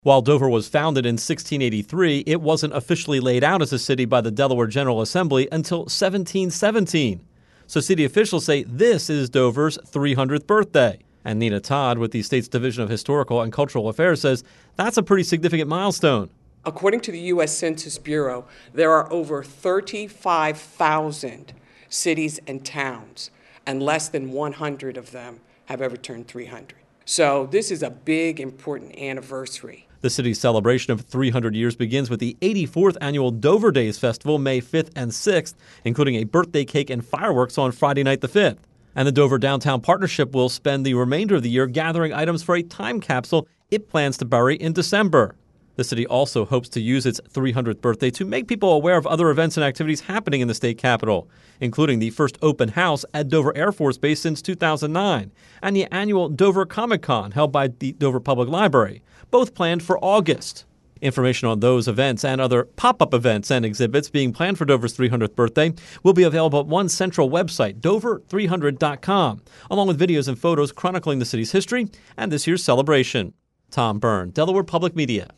While Dover was founded in 1683, it wasn't officially laid out as a city by the Delaware General Assembly until 1717. So city officials say this is Dover's 300th birthday. And Nina Todd with the state's Division of Historical and Cultural Affairs says that's a pretty significant milestone. According to the U.S. Census Bureau, there are over 35,000 cities and towns, and less than 100 of them have ever turned 300. So this is a big, important anniversary. The city's celebration of 300 years begins with the 84th annual Dover Days Festival, May 5th and 6th, including a birthday cake and fireworks on Friday night the 5th. And the Dover Downtown Partnership will spend the remainder of the year gathering items for a time capsule it plans to bury in December. The city also hopes to use its 300th birthday to make people aware of other events and activities happening in the state capitol, including the first open house at Dover Air Force Base since 2009 and the annual Dover Comic Con held by the Dover Public Library, both planned for August. Information on those events and other pop-up events and exhibits being planned for Dover's 300th birthday will be available at one central website, dover300.com, along with videos and photos chronicling the city's history and this year's celebration. Tom Byrne, Delaware Public Media.